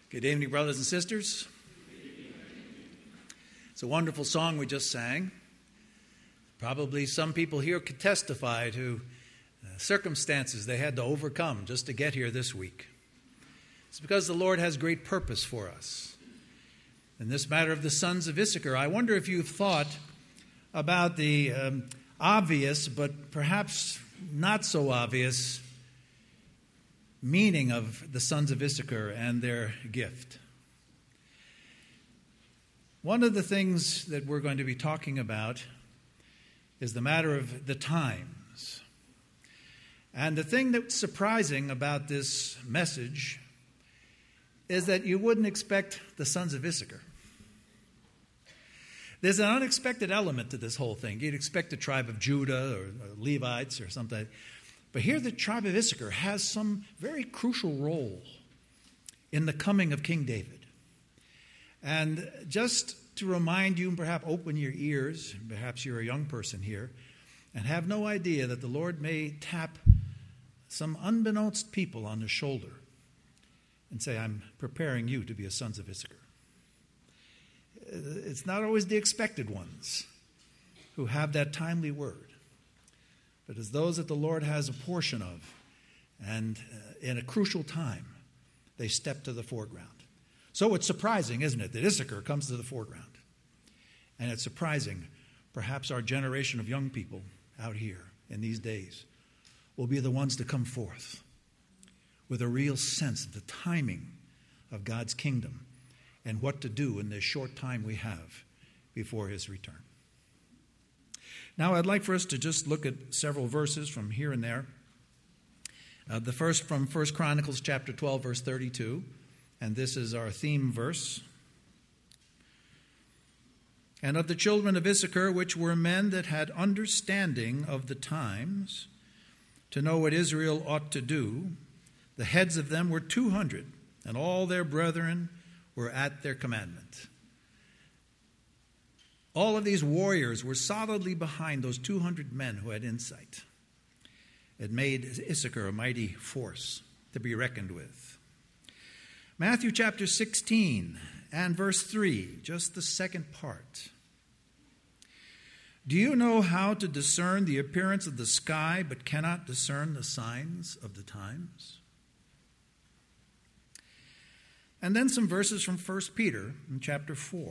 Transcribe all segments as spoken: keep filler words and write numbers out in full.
Good evening, brothers and sisters. It's a wonderful song we just sang. Probably some people here could testify to uh, circumstances they had to overcome just to get here this week. It's because the Lord has great purpose for us. In this matter of the sons of Issachar, I wonder if you've thought about the um, obvious, but perhaps not so obvious, meaning of the sons of Issachar and their gift. One of the things that we're going to be talking about is the matter of the times. And the thing that's surprising about this message is that you wouldn't expect the sons of Issachar. There's an unexpected element to this whole thing. You'd expect the tribe of Judah or, or Levites or something. But here the tribe of Issachar has some very crucial role in the coming of King David. And just to remind you and perhaps open your ears, perhaps you're a young person here, and have no idea that the Lord may tap some unbeknownst people on the shoulder and say, I'm preparing you to be a sons of Issachar. It's not always the expected ones who have that timely word, but as those that the Lord has a portion of, and uh, in a crucial time, they step to the foreground. So it's surprising, isn't it, that Issachar comes to the foreground. And it's surprising, perhaps our generation of young people out here in these days will be the ones to come forth with a real sense of the timing of God's kingdom and what to do in this short time we have before his return. Now, I'd like for us to just look at several verses from here and there. Uh, the first from First Chronicles chapter twelve, verse thirty-two, and this is our theme verse. And of the children of Issachar, which were men that had understanding of the times, to know what Israel ought to do, the heads of them were two hundred, and all their brethren were at their commandment. All of these warriors were solidly behind those two hundred men who had insight. It made Issachar a mighty force to be reckoned with. Matthew chapter sixteen and verse three, just the second part. Do you know how to discern the appearance of the sky, but cannot discern the signs of the times? And then some verses from First Peter in chapter four.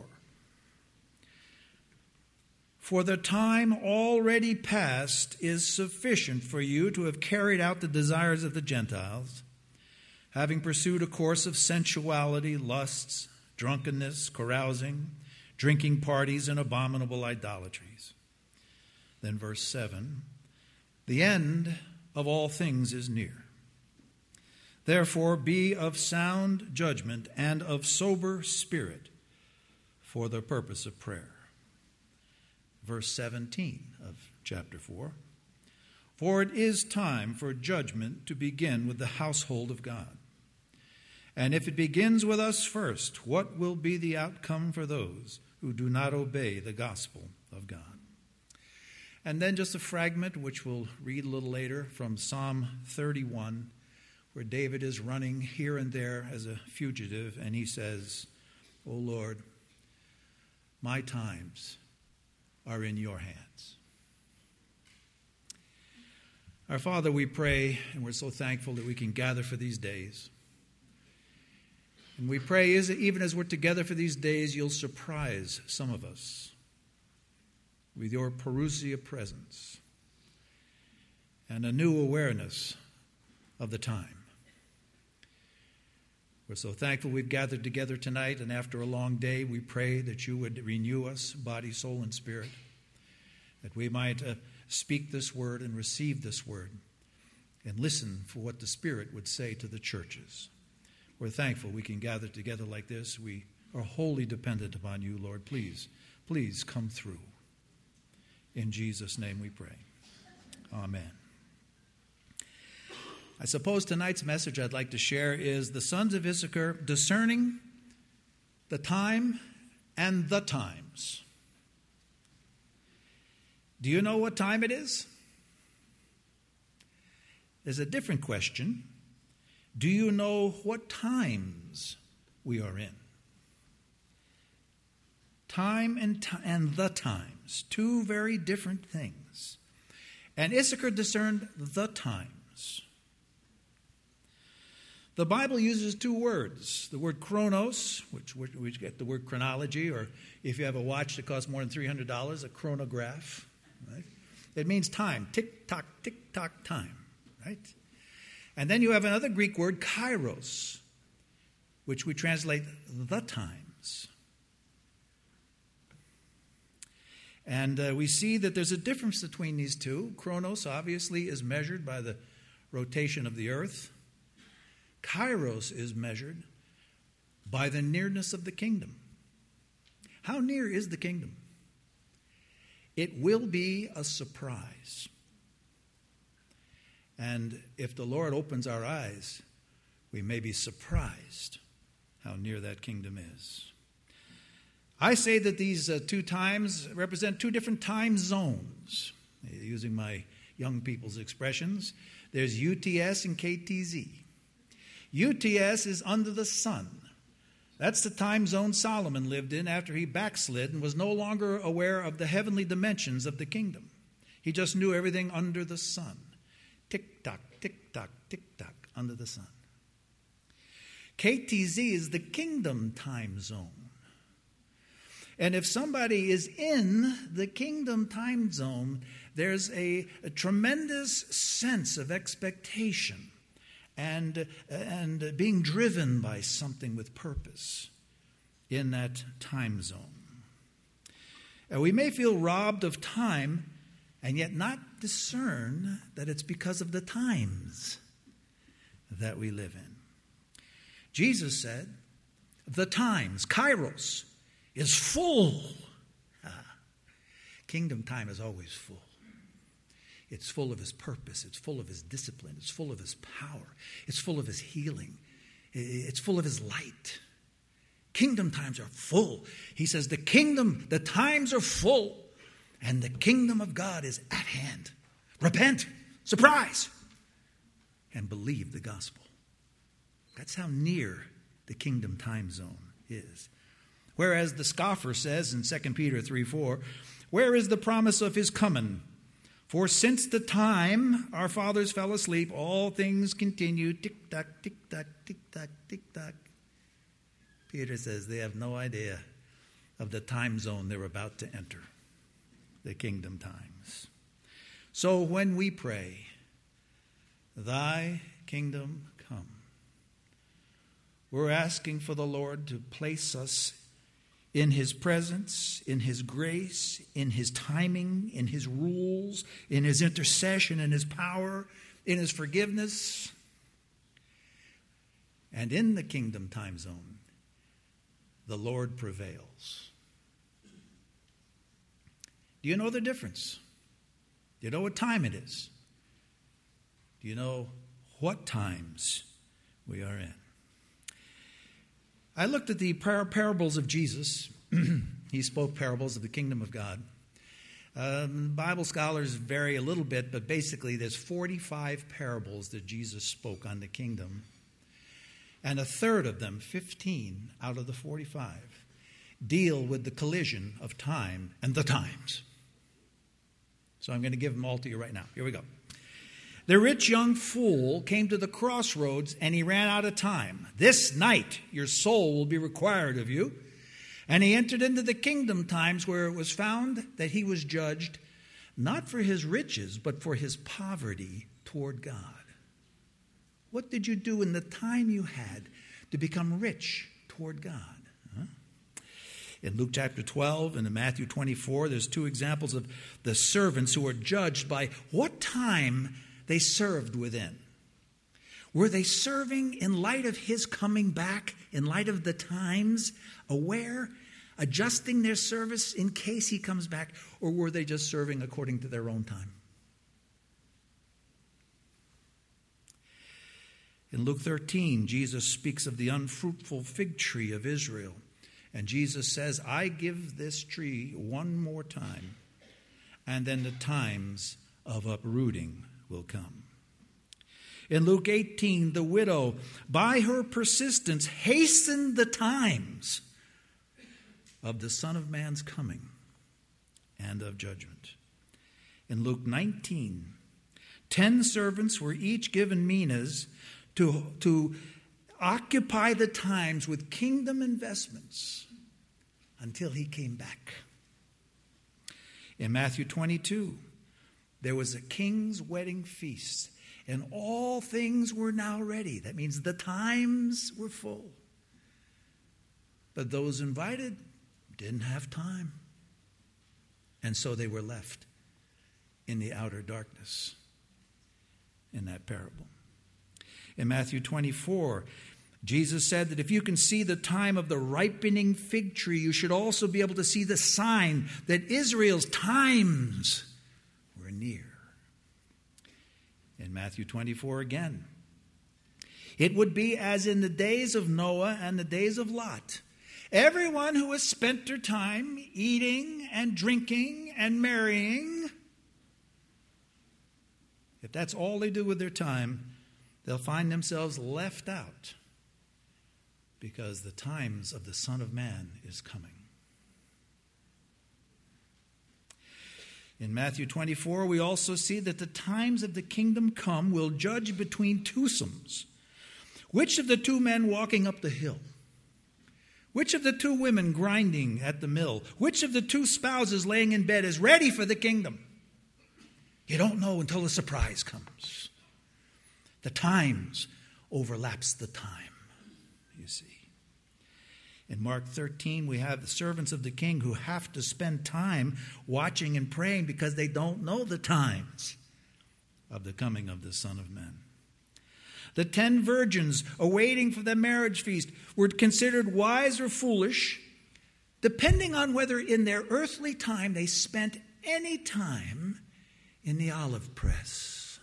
For the time already past is sufficient for you to have carried out the desires of the Gentiles, having pursued a course of sensuality, lusts, drunkenness, carousing, drinking parties, and abominable idolatries. Then verse seven, the end of all things is near. Therefore be of sound judgment and of sober spirit for the purpose of prayer. Verse seventeen of chapter four. For it is time for judgment to begin with the household of God. And if it begins with us first, what will be the outcome for those who do not obey the gospel of God? And then just a fragment, which we'll read a little later, from Psalm thirty-one, where David is running here and there as a fugitive, and he says, O Lord, my times are in your hands. Our Father, we pray, and we're so thankful that we can gather for these days. And we pray, is that even as we're together for these days, you'll surprise some of us with your parousia presence and a new awareness of the time. We're so thankful we've gathered together tonight, and after a long day, we pray that you would renew us, body, soul, and spirit, that we might uh, speak this word and receive this word and listen for what the Spirit would say to the churches. We're thankful we can gather together like this. We are wholly dependent upon you, Lord. Please, please come through. In Jesus' name we pray. Amen. I suppose tonight's message I'd like to share is the sons of Issachar discerning the time and the times. Do you know what time it is? There's a different question. Do you know what times we are in. Time and, t- and the times, two very different things. And Issachar discerned the times. The Bible uses two words. The word chronos, which we get the word chronology, or if you have a watch that costs more than three hundred dollars, a chronograph. Right? It means time, tick-tock, tick-tock time. Right? And then you have another Greek word, kairos, which we translate the times. And uh, we see that there's a difference between these two. Chronos, obviously, is measured by the rotation of the earth. Kairos is measured by the nearness of the kingdom. How near is the kingdom? It will be a surprise. And if the Lord opens our eyes, we may be surprised how near that kingdom is. I say that these uh, two times represent two different time zones. Using my young people's expressions, there's U T S and K T Z. U T S is under the sun. That's the time zone Solomon lived in after he backslid and was no longer aware of the heavenly dimensions of the kingdom. He just knew everything under the sun. Tick-tock, tick-tock, tick-tock, under the sun. K T Z is the kingdom time zone. And if somebody is in the kingdom time zone, there's a, a tremendous sense of expectation and, and being driven by something with purpose in that time zone. Uh, we may feel robbed of time and yet not discern that it's because of the times that we live in. Jesus said, the times, kairos, is full. Ah, kingdom time is always full. It's full of his purpose. It's full of his discipline. It's full of his power. It's full of his healing. It's full of his light. Kingdom times are full. He says the kingdom, the times are full, and the kingdom of God is at hand. Repent, surprise, and believe the gospel. That's how near the kingdom time zone is. Whereas the scoffer says in Second Peter three four, where is the promise of his coming? For since the time our fathers fell asleep, all things continue, tick-tock, tick-tock, tick-tock, tick-tock. Peter says they have no idea of the time zone they're about to enter, the kingdom times. So when we pray, thy kingdom come, we're asking for the Lord to place us in his presence, in his grace, in his timing, in his rules, in his intercession, in his power, in his forgiveness. And in the kingdom time zone, the Lord prevails. Do you know the difference? Do you know what time it is? Do you know what times we are in? I looked at the par- parables of Jesus. He spoke parables of the kingdom of God. Um, Bible scholars vary a little bit, but basically there's forty-five parables that Jesus spoke on the kingdom. And a third of them, fifteen out of the forty-five, deal with the collision of time and the times. So I'm going to give them all to you right now. Here we go. The rich young fool came to the crossroads, and he ran out of time. This night your soul will be required of you. And he entered into the kingdom times, where it was found that he was judged not for his riches, but for his poverty toward God. What did you do in the time you had to become rich toward God? Huh? In Luke chapter twelve and in Matthew twenty-four, there's two examples of the servants who are judged by what time they served within. Were they serving in light of his coming back, in light of the times, aware, adjusting their service in case he comes back, or were they just serving according to their own time? In Luke thirteen, Jesus speaks of the unfruitful fig tree of Israel. And Jesus says, I give this tree one more time, and then the times of uprooting will come. In Luke eighteen, the widow, by her persistence, hastened the times of the Son of Man's coming and of judgment. In Luke nineteen, ten servants were each given minas to, to occupy the times with kingdom investments until he came back. In Matthew twenty-two, there was a king's wedding feast, and all things were now ready. That means the times were full. But those invited didn't have time. And so they were left in the outer darkness in that parable. In Matthew twenty-four, Jesus said that if you can see the time of the ripening fig tree, you should also be able to see the sign that Israel's times were near. In Matthew twenty-four again, it would be as in the days of Noah and the days of Lot. Everyone who has spent their time eating and drinking and marrying, if that's all they do with their time, they'll find themselves left out because the times of the Son of Man is coming. In Matthew twenty-four, we also see that the times of the kingdom come will judge between twosomes. Which of the two men walking up the hill? Which of the two women grinding at the mill? Which of the two spouses laying in bed is ready for the kingdom? You don't know until the surprise comes. The times overlaps the time, you see. In Mark thirteen, we have the servants of the king who have to spend time watching and praying because they don't know the times of the coming of the Son of Man. The ten virgins awaiting for the marriage feast were considered wise or foolish, depending on whether in their earthly time they spent any time in the olive press.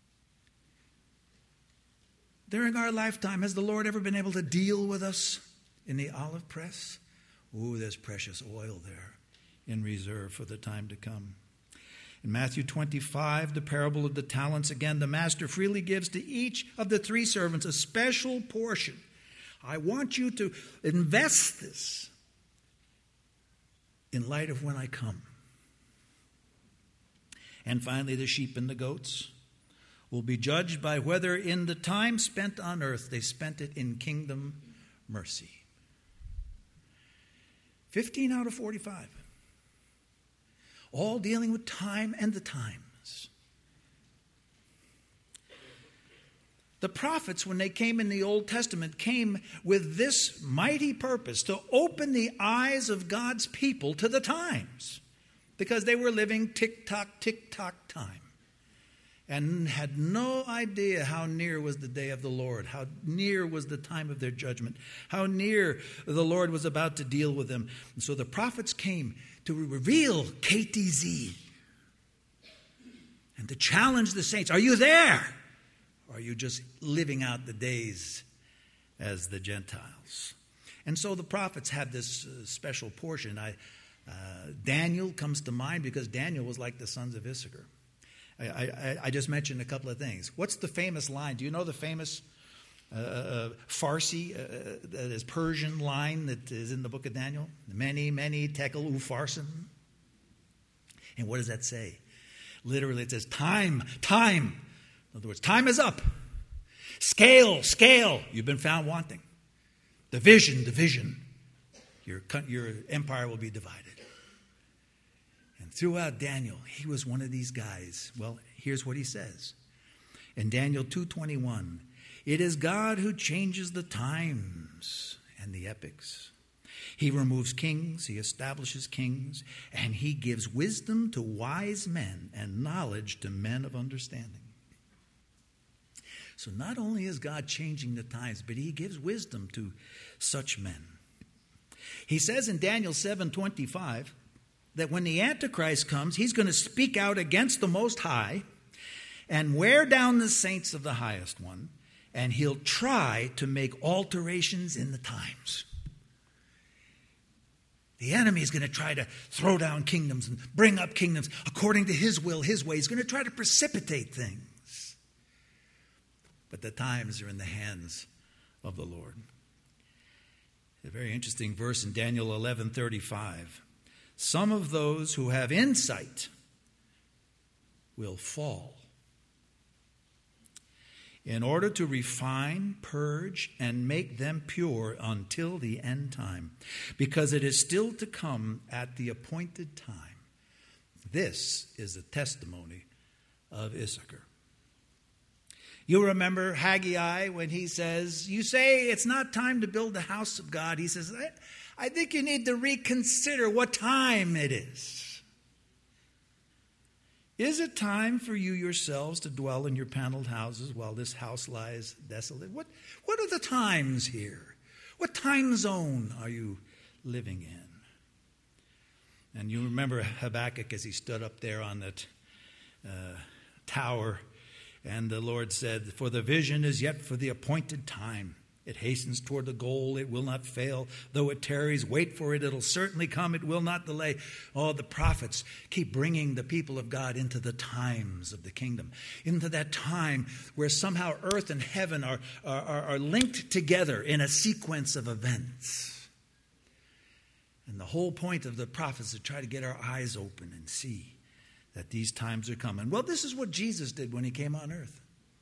During our lifetime, has the Lord ever been able to deal with us in the olive press? Ooh, there's precious oil there in reserve for the time to come. In Matthew twenty-five, the parable of the talents, again, the master freely gives to each of the three servants a special portion. I want you to invest this in light of when I come. And finally, the sheep and the goats will be judged by whether in the time spent on earth they spent it in kingdom mercy. fifteen out of forty-five. All dealing with time and the times. The prophets, when they came in the Old Testament, came with this mighty purpose to open the eyes of God's people to the times, because they were living tick-tock, tick-tock time and had no idea how near was the day of the Lord, how near was the time of their judgment, how near the Lord was about to deal with them. And so the prophets came to reveal K T Z and to challenge the saints. Are you there? Or are you just living out the days as the Gentiles? And so the prophets had this uh, special portion. I, uh, Daniel comes to mind because Daniel was like the sons of Issachar. I, I, I just mentioned a couple of things. What's the famous line? Do you know the famous uh, uh, Farsi, uh, that is Persian line that is in the book of Daniel? Many, many tekel upharsin. And what does that say? Literally, it says time, time. In other words, time is up. Scale, scale. You've been found wanting. Division, division. Your, your empire will be divided. And throughout Daniel, he was one of these guys. Well, here's what he says. In Daniel two twenty-one, it is God who changes the times and the epochs. He removes kings, he establishes kings, and he gives wisdom to wise men and knowledge to men of understanding. So not only is God changing the times, but he gives wisdom to such men. He says in Daniel seven twenty-five that when the Antichrist comes, he's going to speak out against the Most High and wear down the saints of the Highest One, and he'll try to make alterations in the times. The enemy is going to try to throw down kingdoms and bring up kingdoms according to his will, his way. He's going to try to precipitate things. but the times are in the hands of the Lord. A very interesting verse in Daniel eleven thirty-five. Some of those who have insight will fall, in order to refine, purge, and make them pure until the end time, because it is still to come at the appointed time. This is the testimony of Issachar. You remember Haggai when he says, you say it's not time to build the house of God. He says, I, I think you need to reconsider what time it is. Is it time for you yourselves to dwell in your paneled houses while this house lies desolate? What, what are the times here? What time zone are you living in? And you remember Habakkuk as he stood up there on that uh, tower, and the Lord said, for the vision is yet for the appointed time. It hastens toward the goal. It will not fail. Though it tarries, wait for it. It'll certainly come. It will not delay. Oh, the prophets keep bringing the people of God into the times of the kingdom, into that time where somehow earth and heaven are, are, are linked together in a sequence of events. And the whole point of the prophets is to try to get our eyes open and see that these times are coming. Well, this is what Jesus did when he came on earth.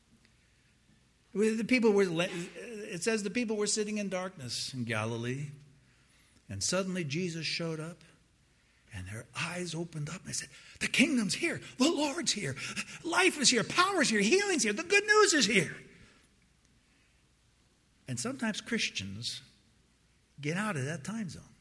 The people were, it says the people were sitting in darkness in Galilee, and suddenly Jesus showed up, and their eyes opened up, and they said, the kingdom's here, the Lord's here, life is here, power's here, healing's here, the good news is here. And sometimes Christians get out of that time zone.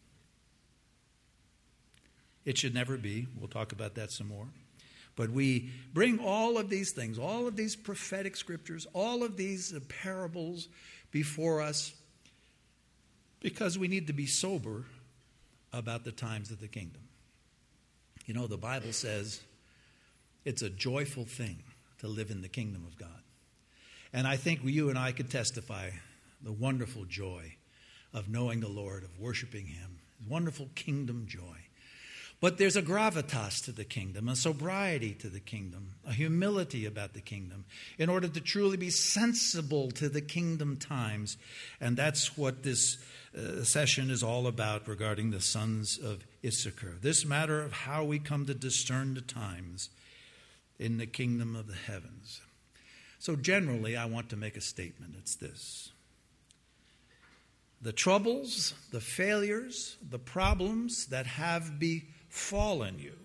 It should never be. We'll talk about that some more. But we bring all of these things, all of these prophetic scriptures, all of these parables before us because we need to be sober about the times of the kingdom. You know, the Bible says it's a joyful thing to live in the kingdom of God. And I think you and I could testify the wonderful joy of knowing the Lord, of worshiping him, wonderful kingdom joy. But there's a gravitas to the kingdom, a sobriety to the kingdom, a humility about the kingdom, in order to truly be sensible to the kingdom times. And that's what this uh, session is all about regarding the sons of Issachar. This matter of how we come to discern the times in the kingdom of the heavens. So generally, I want to make a statement. It's this. The troubles, the failures, the problems that have been fallen you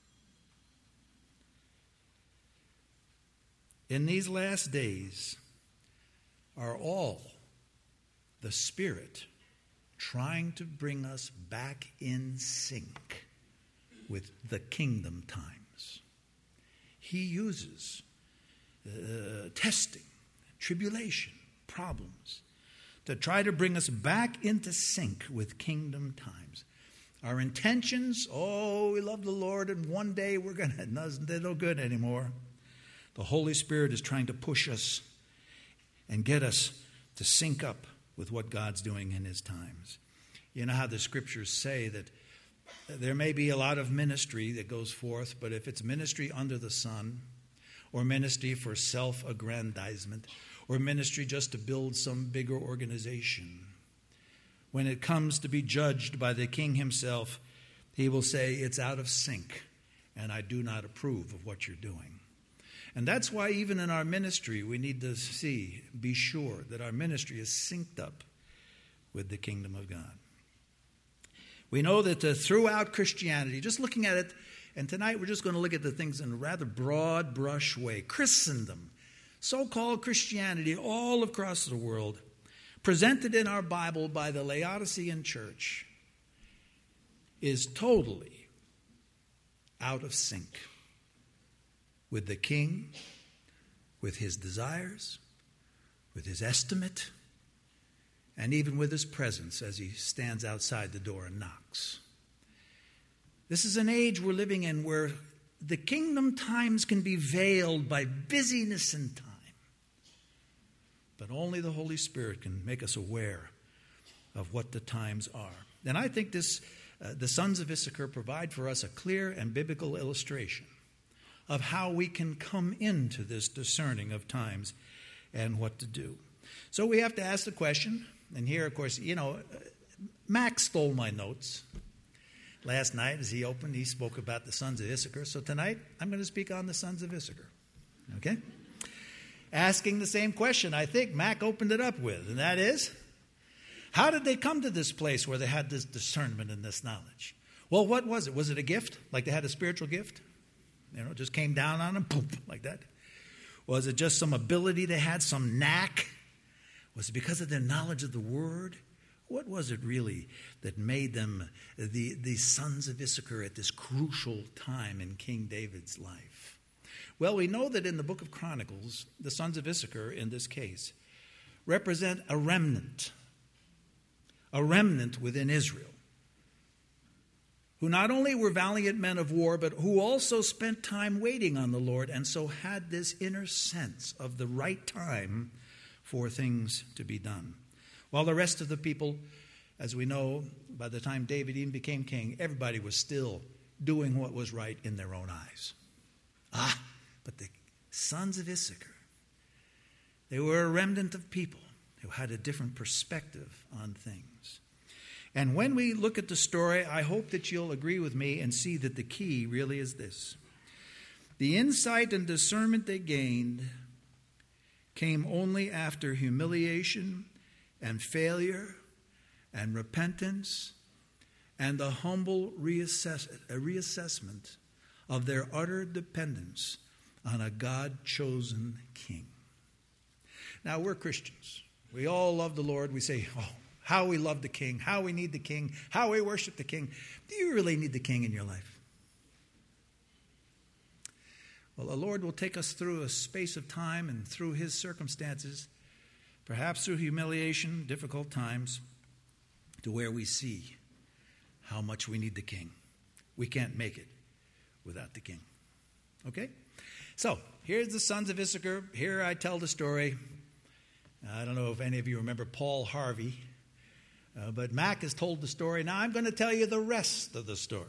in these last days are all the Spirit trying to bring us back in sync with the kingdom times. He uses uh, testing, tribulation, problems to try to bring us back into sync with kingdom times. Our intentions, oh, we love the Lord, and one day we're going to, they're no good anymore. The Holy Spirit is trying to push us and get us to sync up with what God's doing in his times. You know how the scriptures say that there may be a lot of ministry that goes forth, but if it's ministry under the sun, or ministry for self-aggrandizement, or ministry just to build some bigger organization, when it comes to be judged by the king himself, he will say, it's out of sync, and I do not approve of what you're doing. And that's why even in our ministry, we need to see, be sure that our ministry is synced up with the kingdom of God. We know that uh, throughout Christianity, just looking at it, and tonight we're just going to look at the things in a rather broad brush way. Christendom, so-called Christianity all across the world, presented in our Bible by the Laodicean church, is totally out of sync with the king, with his desires, with his estimate, and even with his presence as he stands outside the door and knocks. This is an age we're living in where the kingdom times can be veiled by busyness and time. But only the Holy Spirit can make us aware of what the times are. And I think this, uh, the sons of Issachar provide for us a clear and biblical illustration of how we can come into this discerning of times and what to do. So we have to ask the question, and here, of course, you know, Max stole my notes. Last night, as he opened, he spoke about the sons of Issachar. So tonight, I'm going to speak on the sons of Issachar. Okay? Asking the same question I think Mac opened it up with, and that is, how did they come to this place where they had this discernment and this knowledge? Well, what was it? Was it a gift? Like they had a spiritual gift? You know, it just came down on them, boom, like that? Was it just some ability they had, some knack? Was it because of their knowledge of the Word? What was it really that made them the, the sons of Issachar at this crucial time in King David's life? Well, we know that in the book of Chronicles, the sons of Issachar, in this case, represent a remnant, a remnant within Israel, who not only were valiant men of war, but who also spent time waiting on the Lord, and so had this inner sense of the right time for things to be done. While the rest of the people, as we know, by the time David even became king, everybody was still doing what was right in their own eyes. Ah, but the sons of Issachar, they were a remnant of people who had a different perspective on things. And when we look at the story, I hope that you'll agree with me and see that the key really is this. The insight and discernment they gained came only after humiliation and failure and repentance and the humble reassess- reassessment of their utter dependence on a God-chosen king. Now, we're Christians. We all love the Lord. We say, oh, how we love the king, how we need the king, how we worship the king. Do you really need the king in your life? Well, the Lord will take us through a space of time and through his circumstances, perhaps through humiliation, difficult times, to where we see how much we need the king. We can't make it without the king. Okay? So, here's the sons of Issachar. Here I tell the story. I don't know if any of you remember Paul Harvey, uh, but Mac has told the story. Now I'm going to tell you the rest of the story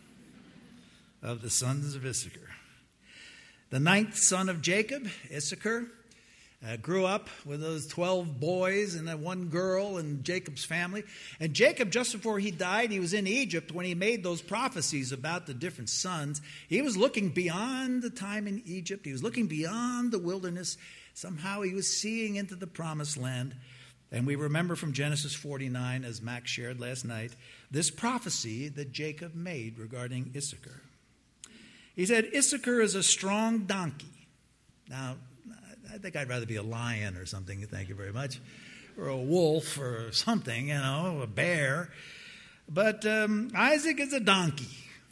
of the sons of Issachar. The ninth son of Jacob, Issachar, uh, grew up with those twelve boys and that one girl in Jacob's family. And Jacob, just before he died, he was in Egypt when he made those prophecies about the different sons. He was looking beyond the time in Egypt. He was looking beyond the wilderness. Somehow he was seeing into the promised land. And we remember from Genesis forty-nine, as Max shared last night, this prophecy that Jacob made regarding Issachar. He said, Issachar is a strong donkey. Now, I think I'd rather be a lion or something, thank you very much, or a wolf or something, you know, a bear. But um, Isaac is a donkey,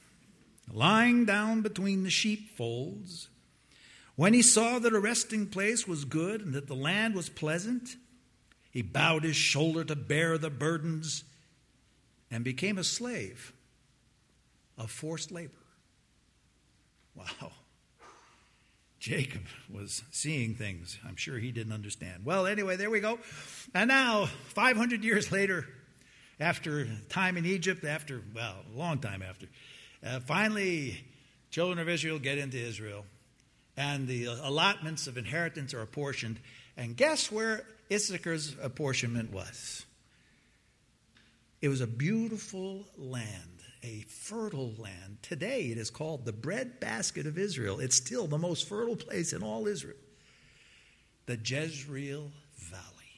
lying down between the sheepfolds. When he saw that a resting place was good and that the land was pleasant, he bowed his shoulder to bear the burdens and became a slave of forced labor. Wow. Jacob was seeing things I'm sure he didn't understand. Well, anyway, there we go. And now, five hundred years later, after time in Egypt, after, well, a long time after, uh, finally, children of Israel get into Israel, and the allotments of inheritance are apportioned. And guess where Issachar's apportionment was? It was a beautiful land. A fertile land. Today it is called the breadbasket of Israel. It's still the most fertile place in all Israel. The Jezreel Valley.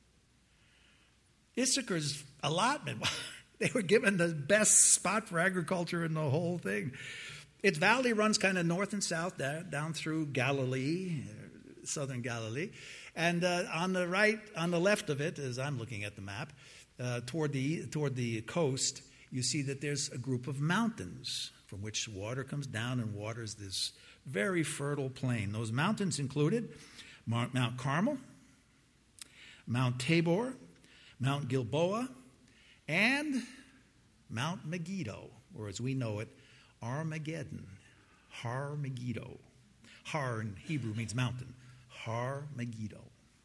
Issachar's allotment, they were given the best spot for agriculture in the whole thing. Its valley runs kind of north and south down, down through Galilee, southern Galilee. And uh, on the right, on the left of it, as I'm looking at the map, uh, toward the toward the coast, you see that there's a group of mountains from which water comes down and waters this very fertile plain. Those mountains included Mount Carmel, Mount Tabor, Mount Gilboa, and Mount Megiddo, or as we know it, Armageddon, Har Megiddo. Har in Hebrew means mountain, Har Megiddo.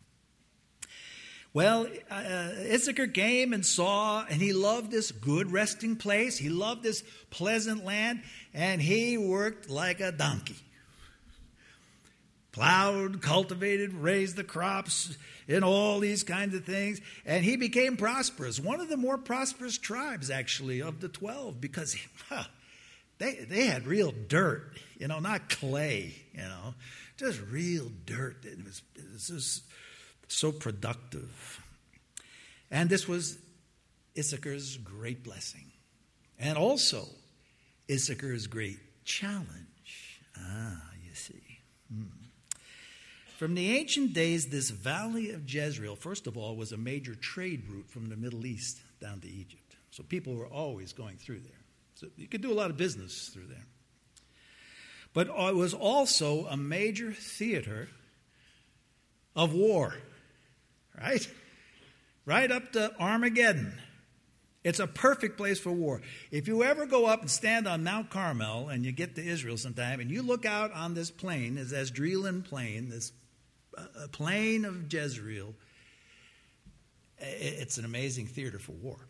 Well, uh, Issachar came and saw, and he loved this good resting place. He loved this pleasant land, and he worked like a donkey. plowed, cultivated, raised the crops, and all these kinds of things. And he became prosperous, one of the more prosperous tribes, actually, of the twelve, because well, they, they had real dirt, you know, not clay, you know, just real dirt. It was, it was just so productive. And this was Issachar's great blessing. And also Issachar's great challenge. Ah, you see. Hmm. From the ancient days, this valley of Jezreel, first of all, was a major trade route from the Middle East down to Egypt. So people were always going through there. So you could do a lot of business through there. But it was also a major theater of war, right? Right up to Armageddon. It's a perfect place for war. If you ever go up and stand on Mount Carmel and you get to Israel sometime and you look out on this plain, this Esdraelon plain, this uh, plain of Jezreel, it's an amazing theater for war.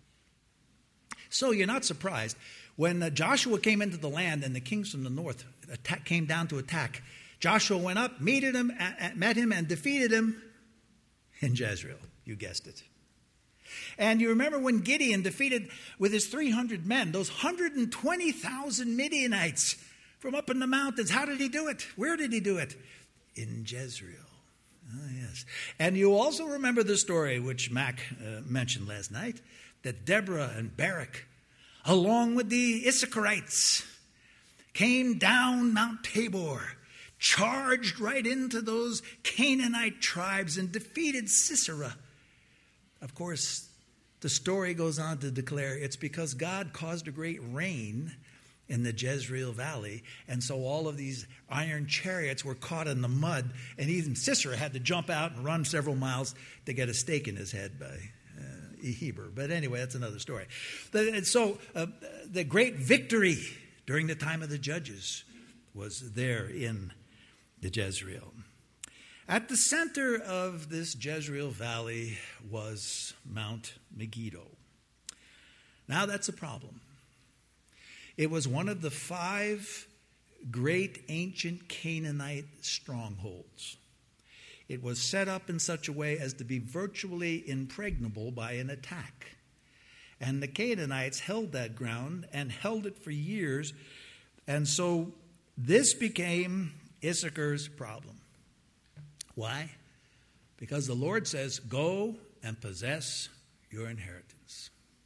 So you're not surprised when uh, Joshua came into the land and the kings from the north attack, came down to attack. Joshua went up, meted him, uh, met him, and defeated him in Jezreel. You guessed it. And you remember when Gideon defeated with his three hundred men, those one hundred twenty thousand Midianites from up in the mountains. How did he do it? Where did he do it? In Jezreel. Ah, yes. And you also remember the story which Mac uh, mentioned last night, that Deborah and Barak, along with the Issacharites, came down Mount Tabor, charged right into those Canaanite tribes and defeated Sisera. Of course, the story goes on to declare it's because God caused a great rain in the Jezreel Valley, and so all of these iron chariots were caught in the mud, and even Sisera had to jump out and run several miles to get a stake in his head by uh, Heber. But anyway, that's another story. And so uh, the great victory during the time of the judges was there in the Jezreel. At the center of this Jezreel Valley was Mount Megiddo. Now that's a problem. It was one of the five great ancient Canaanite strongholds. It was set up in such a way as to be virtually impregnable by an attack. And the Canaanites held that ground and held it for years. And so this became Issachar's problem. Why? Because the Lord says, go and possess your inheritance.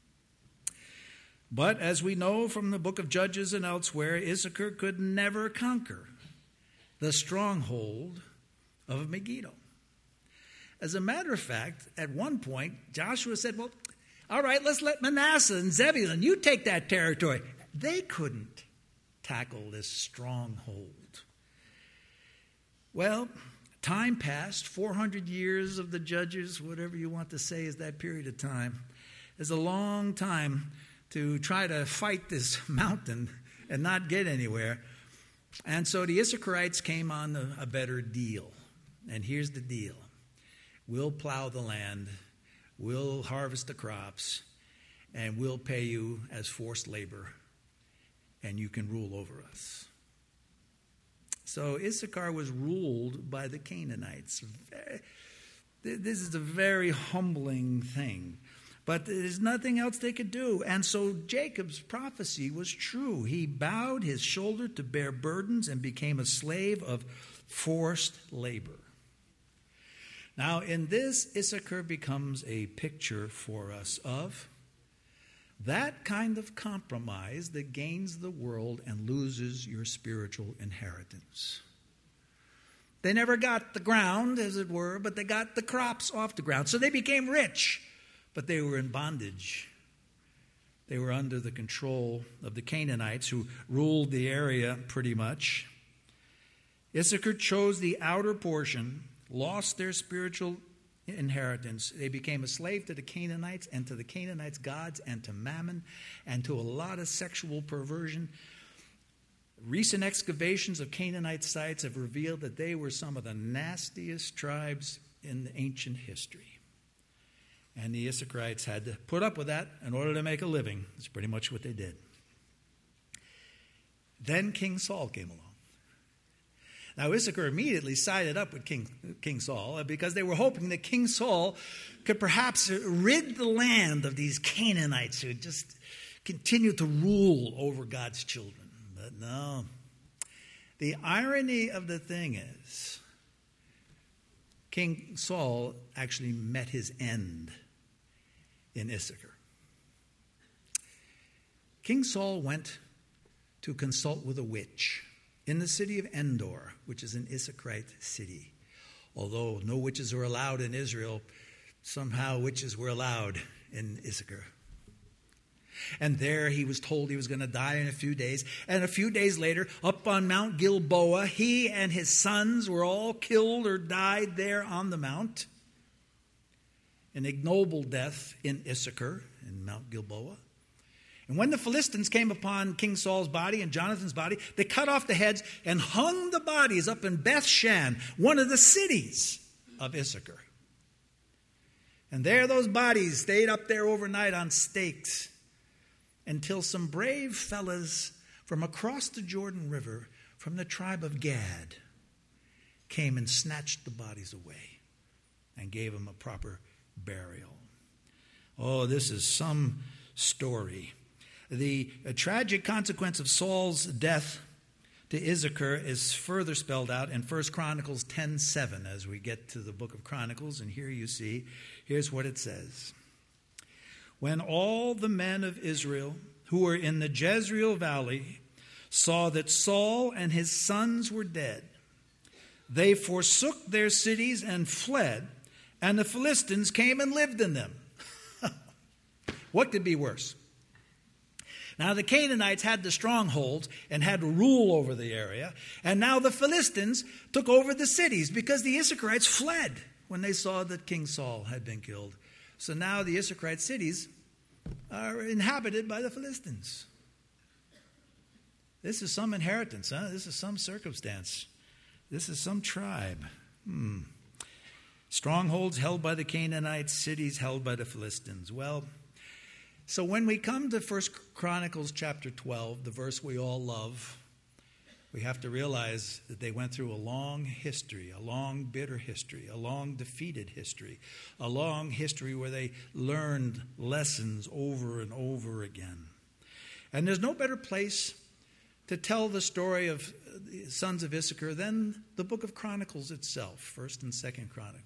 But as we know from the book of Judges and elsewhere, Issachar could never conquer the stronghold of Megiddo. As a matter of fact, at one point, Joshua said, well, all right, let's let Manasseh and Zebulun, you take that territory. They couldn't tackle this stronghold. Well, time passed, four hundred years of the judges, whatever you want to say is that period of time, is a long time to try to fight this mountain and not get anywhere. And so the Issacharites came on a, a better deal. And here's the deal. We'll plow the land, we'll harvest the crops, and we'll pay you as forced labor, and you can rule over us. So Issachar was ruled by the Canaanites. This is a very humbling thing. But there's nothing else they could do. And so Jacob's prophecy was true. He bowed his shoulder to bear burdens and became a slave of forced labor. Now, in this, Issachar becomes a picture for us of that kind of compromise that gains the world and loses your spiritual inheritance. They never got the ground, as it were, but they got the crops off the ground. So they became rich, but they were in bondage. They were under the control of the Canaanites, who ruled the area pretty much. Issachar chose the outer portion, lost their spiritual inheritance. They became a slave to the Canaanites and to the Canaanites' gods and to Mammon and to a lot of sexual perversion. Recent excavations of Canaanite sites have revealed that they were some of the nastiest tribes in ancient history. And the Issacharites had to put up with that in order to make a living. That's pretty much what they did. Then King Saul came along. Now, Issachar immediately sided up with King, King Saul because they were hoping that King Saul could perhaps rid the land of these Canaanites who just continue to rule over God's children. But no. The irony of the thing is, King Saul actually met his end in Issachar. King Saul went to consult with a witch in the city of Endor, which is an Issacharite city. Although no witches were allowed in Israel, somehow witches were allowed in Issachar. And there he was told he was going to die in a few days. And a few days later, up on Mount Gilboa, he and his sons were all killed or died there on the mount. An ignoble death in Issachar, in Mount Gilboa. And when the Philistines came upon King Saul's body and Jonathan's body, they cut off the heads and hung the bodies up in Beth-shan, one of the cities of Issachar. And there those bodies stayed up there overnight on stakes until some brave fellas from across the Jordan River, from the tribe of Gad, came and snatched the bodies away and gave them a proper burial. Oh, this is some story. The tragic consequence of Saul's death to Issachar is further spelled out in First Chronicles ten seven as we get to the book of Chronicles. And here you see, here's what it says. When all the men of Israel who were in the Jezreel valley saw that Saul and his sons were dead, they forsook their cities and fled, and the Philistines came and lived in them. What could be worse? Now the Canaanites had the strongholds and had rule over the area, and now the Philistines took over the cities because the Issacharites fled when they saw that King Saul had been killed. So now the Issacharite cities are inhabited by the Philistines. This is some inheritance, huh? This is some circumstance. This is some tribe. Hmm. Strongholds held by the Canaanites, cities held by the Philistines. Well, so when we come to First Chronicles chapter twelve, the verse we all love, we have to realize that they went through a long history, a long bitter history, a long defeated history, a long history where they learned lessons over and over again. And there's no better place to tell the story of the sons of Issachar than the book of Chronicles itself, First and Second Chronicles.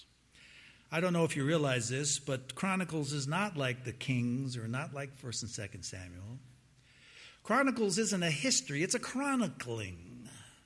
I don't know if you realize this, but Chronicles is not like the Kings or not like First and Second Samuel. Chronicles isn't a history, it's a chronicling.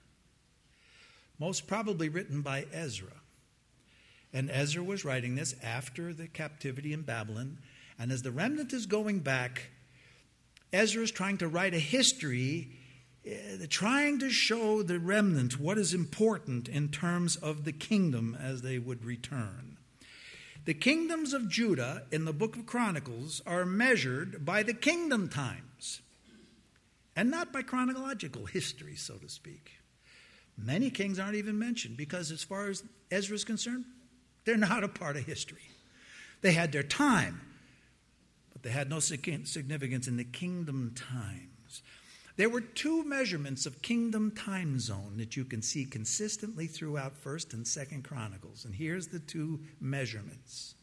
Most probably written by Ezra. And Ezra was writing this after the captivity in Babylon. And as the remnant is going back, Ezra is trying to write a history, uh, trying to show the remnant what is important in terms of the kingdom as they would return. The kingdoms of Judah in the book of Chronicles are measured by the kingdom times and not by chronological history, so to speak. Many kings aren't even mentioned because as far as Ezra is concerned, they're not a part of history. They had their time, but they had no significance in the kingdom times. There were two measurements of kingdom time zone that you can see consistently throughout First and Second Chronicles. And here's the two measurements.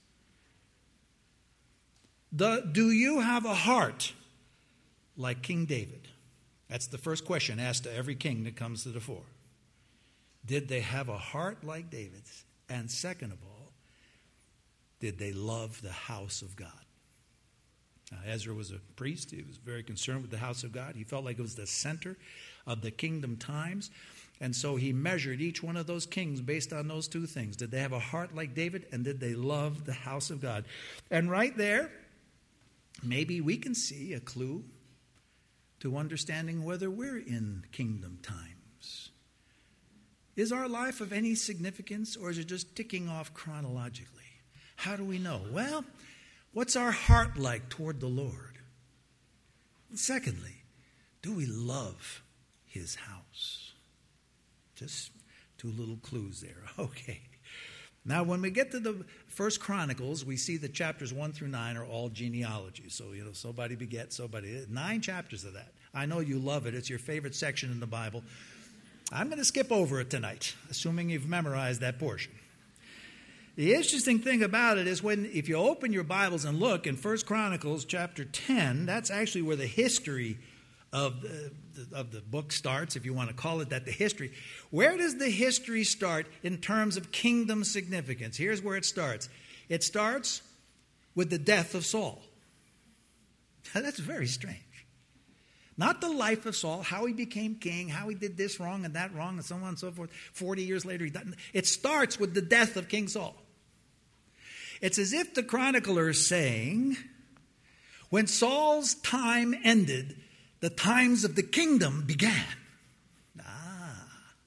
The, do you have a heart like King David? That's the first question asked to every king that comes to the fore. Did they have a heart like David's? And second of all, did they love the house of God? Now, Ezra was a priest. He was very concerned with the house of God. He felt like it was the center of the kingdom times. And so he measured each one of those kings based on those two things. Did they have a heart like David? And did they love the house of God? And right there, maybe we can see a clue to understanding whether we're in kingdom times. Is our life of any significance, or is it just ticking off chronologically? How do we know? Well, what's our heart like toward the Lord? And secondly, do we love his house? Just two little clues there. Okay. Now, when we get to the First Chronicles, we see that chapters one through nine are all genealogies. So, you know, somebody begets somebody. Nine chapters of that. I know you love it. It's your favorite section in the Bible. I'm going to skip over it tonight, assuming you've memorized that portion. The interesting thing about it is when, if you open your Bibles and look in First Chronicles chapter ten, that's actually where the history of the, of the book starts, if you want to call it that, the history. Where does the history start in terms of kingdom significance? Here's where it starts. It starts with the death of Saul. That's very strange. Not the life of Saul, how he became king, how he did this wrong and that wrong, and so on and so forth. Forty years later, he died. It starts with the death of King Saul. It's as if the chronicler is saying, when Saul's time ended, the times of the kingdom began. Ah.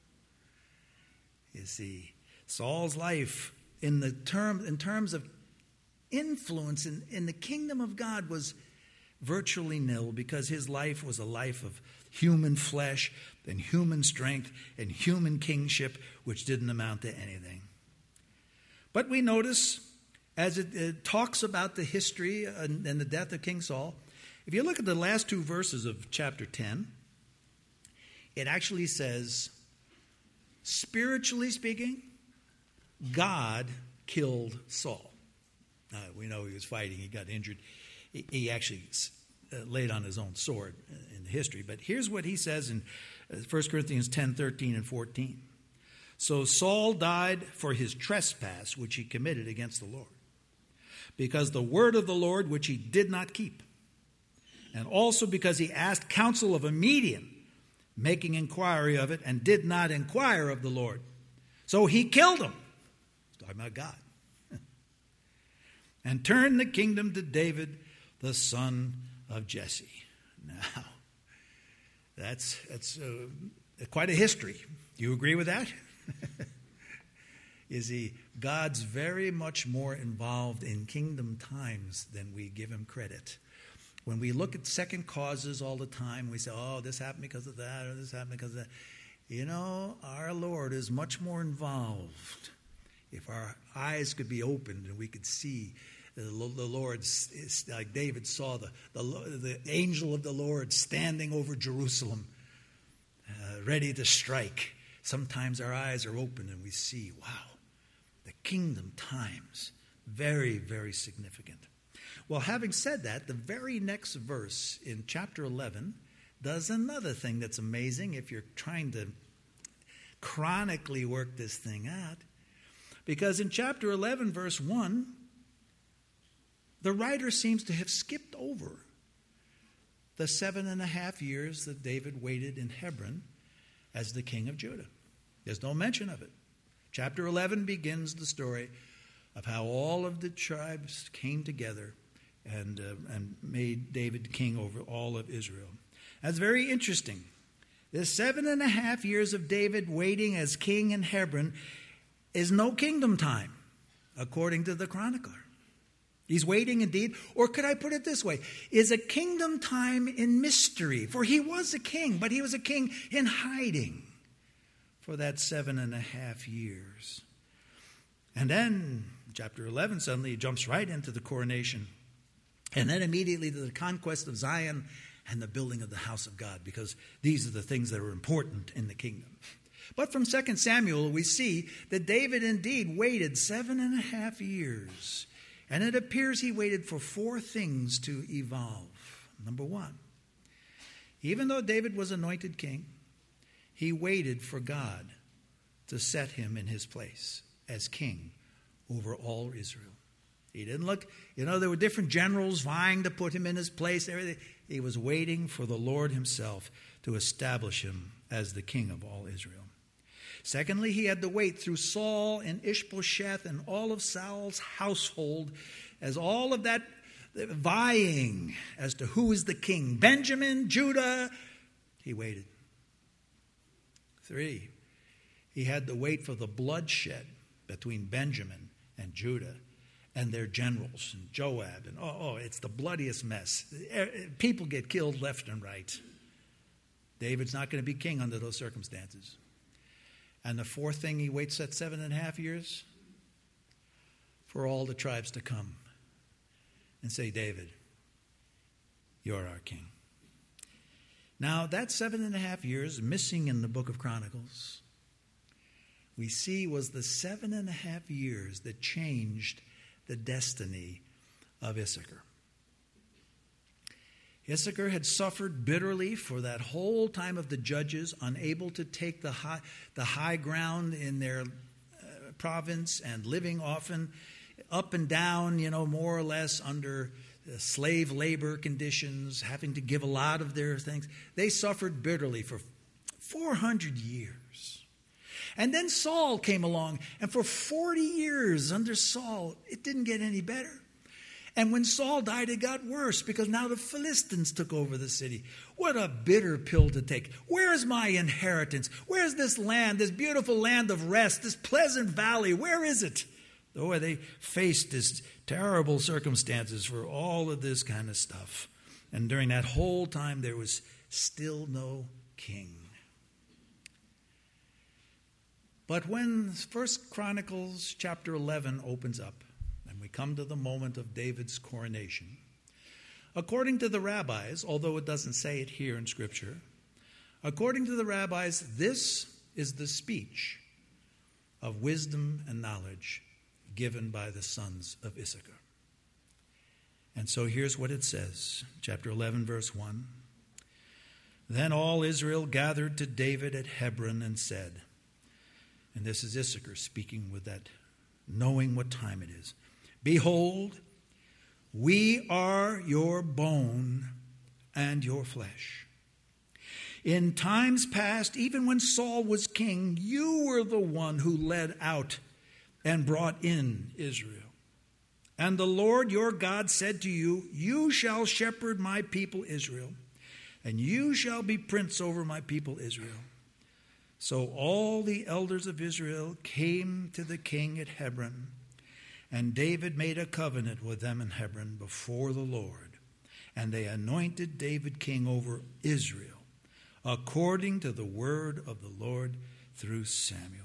You see, Saul's life in the term, in terms of influence in, in the kingdom of God was virtually nil, because his life was a life of human flesh and human strength and human kingship, which didn't amount to anything. But we notice, as it, it talks about the history and, and the death of King Saul, if you look at the last two verses of chapter ten, it actually says, spiritually speaking, God killed Saul. Uh, we know he was fighting, he got injured. He, he actually uh, laid on his own sword in the history. But here's what he says in uh, First Corinthians ten, thirteen, and fourteen. So Saul died for his trespass, which he committed against the Lord, because the word of the Lord, which he did not keep, and also because he asked counsel of a medium, making inquiry of it, and did not inquire of the Lord. So he killed him. Talking about God. And turned the kingdom to David, the son of Jesse. Now, that's, that's uh, quite a history. Do you agree with that? You see, God's very much more involved in kingdom times than we give him credit. When we look at second causes all the time, we say, oh, this happened because of that, or this happened because of that. You know, our Lord is much more involved. If our eyes could be opened and we could see the, the Lord, like David saw the, the, the angel of the Lord standing over Jerusalem, uh, ready to strike. Sometimes our eyes are open and we see, wow, the kingdom times, very, very significant. Well, having said that, the very next verse in chapter eleven does another thing that's amazing if you're trying to chronically work this thing out. Because in chapter eleven, verse one, the writer seems to have skipped over the seven and a half years that David waited in Hebron as the king of Judah. There's no mention of it. Chapter eleven begins the story of how all of the tribes came together and, uh, and made David king over all of Israel. That's very interesting. The seven and a half years of David waiting as king in Hebron is no kingdom time, according to the chronicler. He's waiting indeed, or could I put it this way, is a kingdom time in mystery. For he was a king, but he was a king in hiding for that seven and a half years. And then, chapter eleven, suddenly he jumps right into the coronation. And then immediately to the conquest of Zion and the building of the house of God, because these are the things that are important in the kingdom. But from Second Samuel, we see that David indeed waited seven and a half years. And it appears he waited for four things to evolve. Number one, even though David was anointed king, he waited for God to set him in his place as king over all Israel. He didn't look, you know, there were different generals vying to put him in his place. Everything. He was waiting for the Lord himself to establish him as the king of all Israel. Secondly, he had to wait through Saul and Ishbosheth and all of Saul's household as all of that vying as to who is the king. Benjamin, Judah, he waited. Three, he had to wait for the bloodshed between Benjamin and Judah and their generals, and Joab, and oh, oh, it's the bloodiest mess. People get killed left and right. David's not going to be king under those circumstances. And the fourth thing, he waits that seven and a half years for all the tribes to come and say, David, you're our king. Now, that seven and a half years missing in the book of Chronicles, we see was the seven and a half years that changed the destiny of Issachar. Issachar had suffered bitterly for that whole time of the judges, unable to take the high, the high ground in their uh, province and living often up and down, you know, more or less under uh, slave labor conditions, having to give a lot of their things. They suffered bitterly for four hundred years. And then Saul came along, and for forty years under Saul, it didn't get any better. And when Saul died, it got worse because now the Philistines took over the city. What a bitter pill to take. Where's my inheritance? Where's this land, this beautiful land of rest, this pleasant valley? Where is it? Oh, they faced this terrible circumstances for all of this kind of stuff. And during that whole time, there was still no king. But when First Chronicles chapter eleven opens up, and we come to the moment of David's coronation, according to the rabbis, although it doesn't say it here in Scripture, according to the rabbis, this is the speech of wisdom and knowledge given by the sons of Issachar. And so here's what it says, chapter eleven, verse one. Then all Israel gathered to David at Hebron and said, and this is Issachar speaking with that, knowing what time it is, behold, we are your bone and your flesh. In times past, even when Saul was king, you were the one who led out and brought in Israel. And the Lord your God said to you, you shall shepherd my people Israel, and you shall be prince over my people Israel. So all the elders of Israel came to the king at Hebron, and David made a covenant with them in Hebron before the Lord. And they anointed David king over Israel, according to the word of the Lord through Samuel.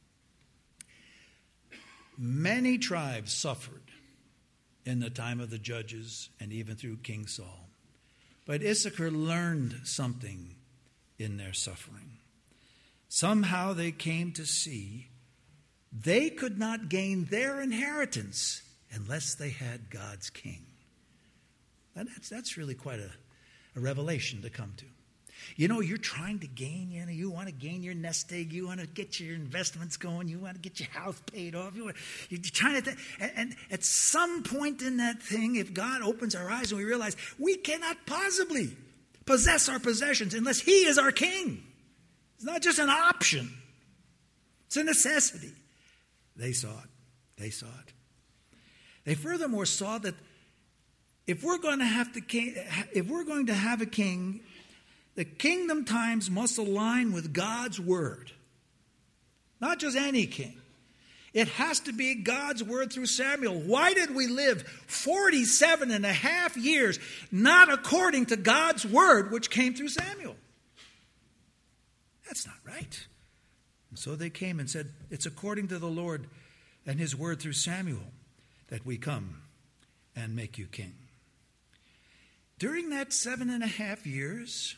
Many tribes suffered in the time of the judges and even through King Saul. But Issachar learned something in their suffering. Somehow they came to see they could not gain their inheritance unless they had God's king. And that's, that's really quite a, a revelation to come to. You know, you're trying to gain, you know, you want to gain your nest egg, you want to get your investments going, you want to get your house paid off, you want, you're trying to, th- and, and at some point in that thing, if God opens our eyes and we realize we cannot possibly possess our possessions unless He is our king. It's not just an option. It's a necessity. They saw it. They saw it. They furthermore saw that if we're going to have to, if we're going to have a king, the kingdom times must align with God's word. Not just any king. It has to be God's word through Samuel. Why did we live forty-seven and a half years not according to God's word, which came through Samuel? That's not right. And so they came and said, it's according to the Lord and His word through Samuel that we come and make you king. During that seven and a half years,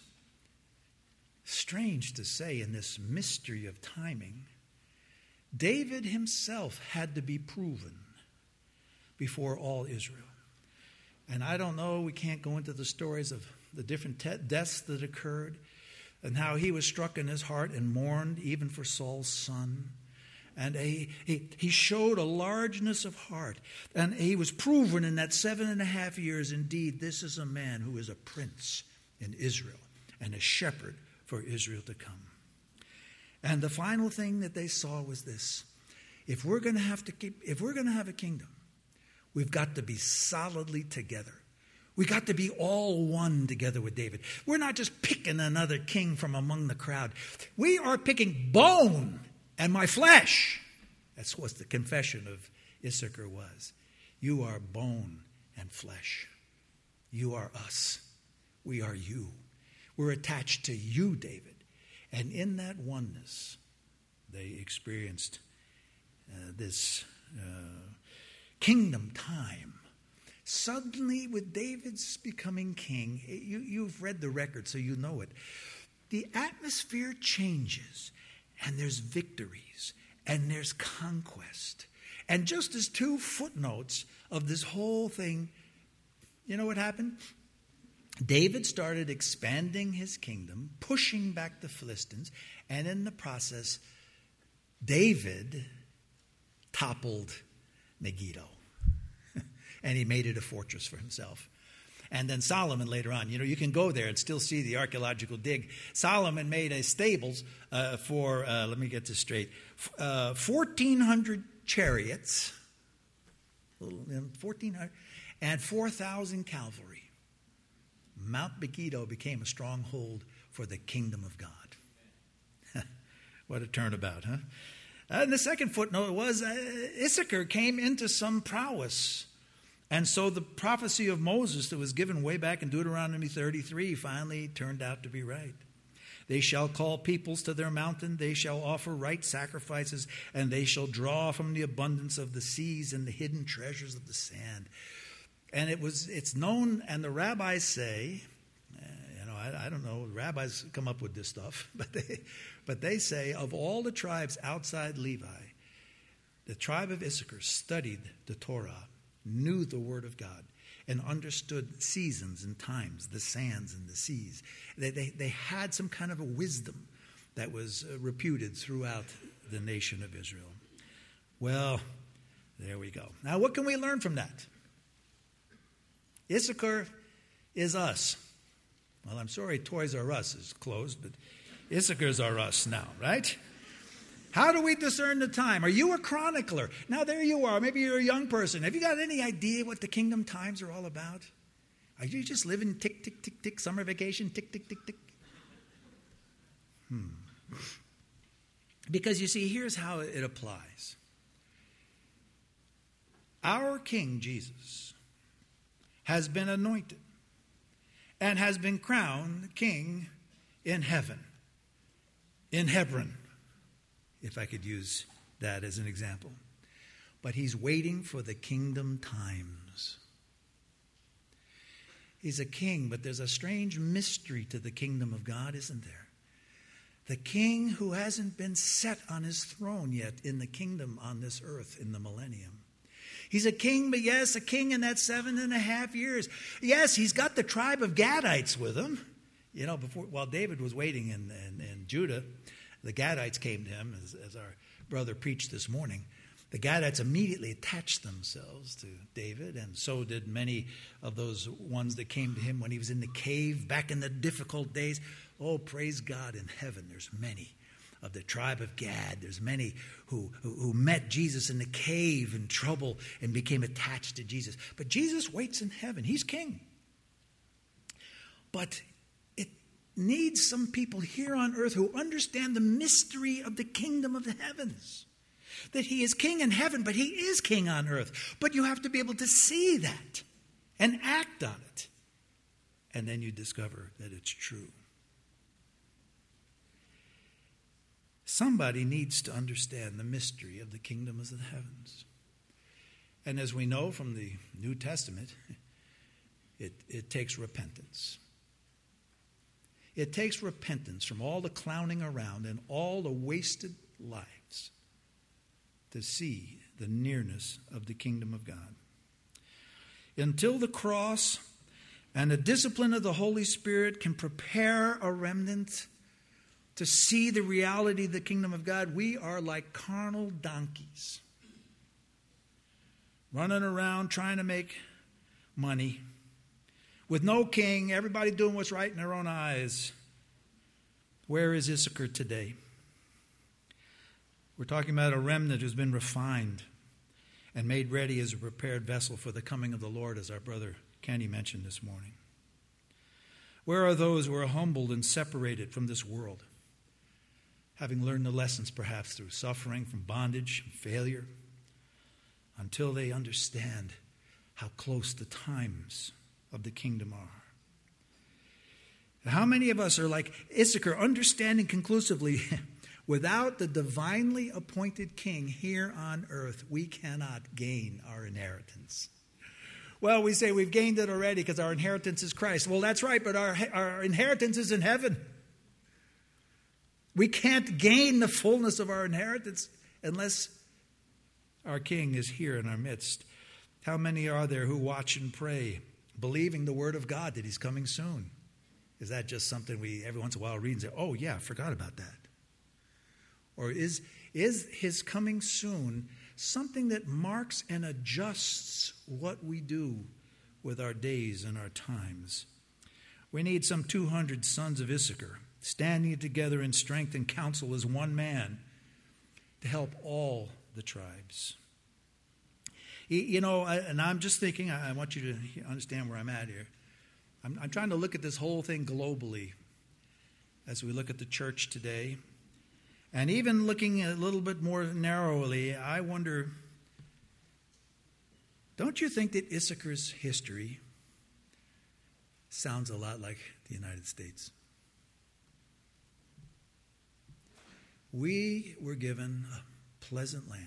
strange to say in this mystery of timing, David himself had to be proven before all Israel. And I don't know, we can't go into the stories of the different te- deaths that occurred and how he was struck in his heart and mourned even for Saul's son. And he, he, he showed a largeness of heart. And he was proven in that seven and a half years, indeed, this is a man who is a prince in Israel and a shepherd for Israel to come. And the final thing that they saw was this. If we're going to have to keep, if we're going to have a kingdom, we've got to be solidly together. We got to be all one together with David. We're not just picking another king from among the crowd. We are picking bone and my flesh. That's what the confession of Issachar was. You are bone and flesh. You are us. We are you. We're attached to you, David. And in that oneness, they experienced uh, this uh, kingdom time Suddenly, with David's becoming king, you, you've read the record, so you know it. The atmosphere changes, and there's victories, and there's conquest. And just as two footnotes of this whole thing, you know what happened? David started expanding his kingdom, pushing back the Philistines, and in the process, David toppled Megiddo. And he made it a fortress for himself. And then Solomon later on, you know, you can go there and still see the archaeological dig. Solomon made a stables uh, for, uh, let me get this straight, uh, fourteen hundred chariots, fourteen hundred, and four thousand cavalry. Mount Megiddo became a stronghold for the kingdom of God. What a turnabout, huh? Uh, and the second footnote was uh, Issachar came into some prowess. And so the prophecy of Moses that was given way back in Deuteronomy thirty-three finally turned out to be right. They shall call peoples to their mountain. They shall offer right sacrifices, and they shall draw from the abundance of the seas and the hidden treasures of the sand. And it was, it's known, and the rabbis say, uh, you know, I, I don't know, rabbis come up with this stuff, but they, but they say of all the tribes outside Levi, the tribe of Issachar studied the Torah, knew the word of God, and understood seasons and times, the sands and the seas. They, they, they had some kind of a wisdom that was uh, reputed throughout the nation of Israel. Well, there we go. Now, what can we learn from that? Issachar is us. Well, I'm sorry Toys R Us is closed, but Issachar's are us now, right? How do we discern the time? Are you a chronicler? Now, there you are. Maybe you're a young person. Have you got any idea what the kingdom times are all about? Are you just living tick, tick, tick, tick, summer vacation, tick, tick, tick, tick? Hmm. Because you see, here's how it applies. Our King Jesus has been anointed and has been crowned king in heaven, in Hebron, if I could use that as an example. But he's waiting for the kingdom times. He's a king, but there's a strange mystery to the kingdom of God, isn't there? The king who hasn't been set on his throne yet in the kingdom on this earth in the millennium. He's a king, but yes, a king in that seven and a half years. Yes, he's got the tribe of Gadites with him. You know, before while David was waiting in, in, in Judah, the Gadites came to him, as, as our brother preached this morning. The Gadites immediately attached themselves to David, and so did many of those ones that came to him when he was in the cave back in the difficult days. Oh, praise God, in heaven there's many of the tribe of Gad. There's many who, who, who met Jesus in the cave in trouble and became attached to Jesus. But Jesus waits in heaven. He's king. But it needs some people here on earth who understand the mystery of the kingdom of the heavens. That he is king in heaven, but he is king on earth. But you have to be able to see that and act on it. And then you discover that it's true. Somebody needs to understand the mystery of the kingdom of the heavens. And as we know from the New Testament, it, it takes repentance. It takes repentance from all the clowning around and all the wasted lives to see the nearness of the kingdom of God. Until the cross and the discipline of the Holy Spirit can prepare a remnant to see the reality of the kingdom of God, we are like carnal donkeys, running around trying to make money, with no king, everybody doing what's right in their own eyes. Where is Issachar today? We're talking about a remnant who's been refined and made ready as a prepared vessel for the coming of the Lord, as our brother Kenny mentioned this morning. Where are those who are humbled and separated from this world, having learned the lessons perhaps through suffering from bondage and failure, until they understand how close the times of the kingdom are? And how many of us are like Issachar, understanding conclusively, without the divinely appointed king here on earth, we cannot gain our inheritance. Well, we say we've gained it already because our inheritance is Christ. Well, that's right, but our, our inheritance is in heaven. We can't gain the fullness of our inheritance unless our King is here in our midst. How many are there who watch and pray, believing the word of God that he's coming soon? Is that just something we every once in a while read and say, oh yeah, I forgot about that? Or is, is his coming soon something that marks and adjusts what we do with our days and our times? We need some two hundred sons of Issachar standing together in strength and counsel as one man to help all the tribes. You know, and I'm just thinking, I want you to understand where I'm at here. I'm, I'm trying to look at this whole thing globally as we look at the church today. And even looking a little bit more narrowly, I wonder, don't you think that Issachar's history sounds a lot like the United States? We were given a pleasant land,